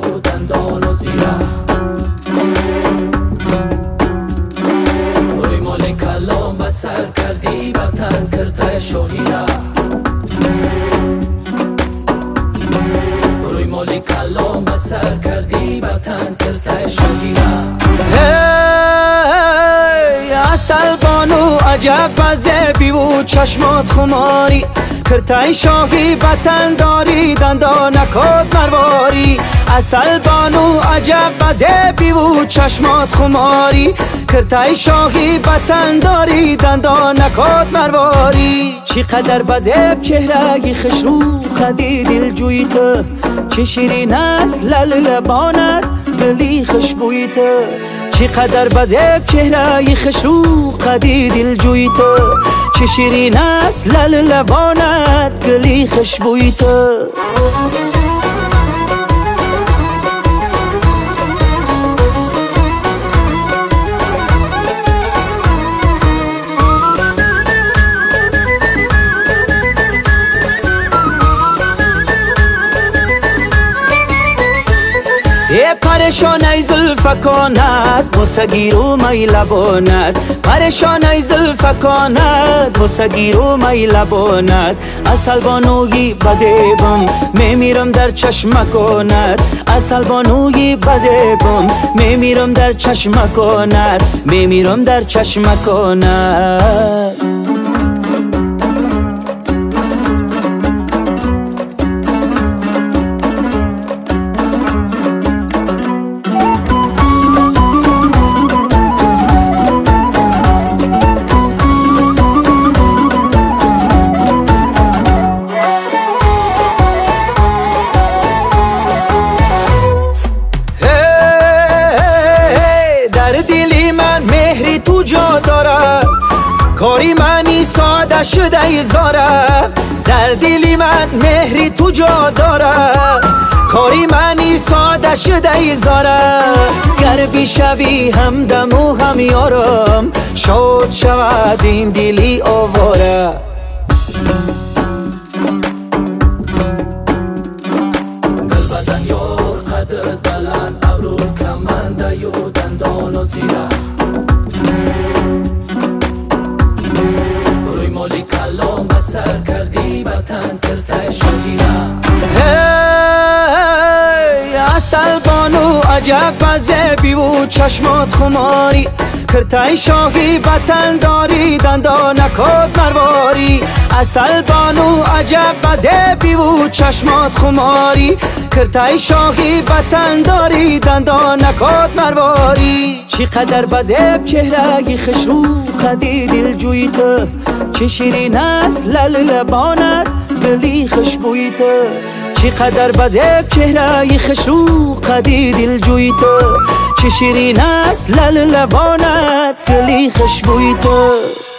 و دندان و زیره روی مال کلام به سر کردی وطن کرده شاهیره روی مال کلام به سر کردی وطن کرده شاهیره اصل بانو عجب بزبی و چشمات خماری کرتای شاهی بطن داری دندان نکاد مرواری اصل بانو عجب بزبی و چشمات خماری کرتای شاهی بطن داری دندان نکاد مرواری چی قدر بزب چهره خشرو قدی دل جویت چه شیرین است لبانت دلی خوشبویت چی قدر بزب چهره خشرو قدی دل جویت چه شیرین است لبانت دلی خوشبویت پریشان ای زلفکانت بوسگیر و می لبانت پریشان ای زلفکانت بوسگیر و می لبانت اصل بانوی بزیبم میمیرم در چشمکانت اصل بانوی بزیبم میمیرم در چشمکانت میمیرم در چشمکانت تو جا داره کاری منی ساده شده ای زاره در دلی من مهری تو جا داره کاری منی ساده شده ای زاره گر بیشوی همدم و هم یارم شاد شود این دلی آواره دل بدن یار قدر دلن ابرو کمنده یو دندان و زیره روی مالی کلام به سر کردی وطن کرده شاهیره اصل بانو عجب بزبی و چشمات خماری کرتای شاهی بطن داری دندان نکاد مرواری اصل بانو عجب بزبی و چشمات خماری کرتای شاهی بطن داری دندان نکاد مرواری چی قدر بزب چهره خشرو قدی دل جویت چه شیرین است لبانت دلی خوشبویت چی قدر بزب چهره خشرو قدی دل جویت چه شیرین است لبانت دلی خوشبویت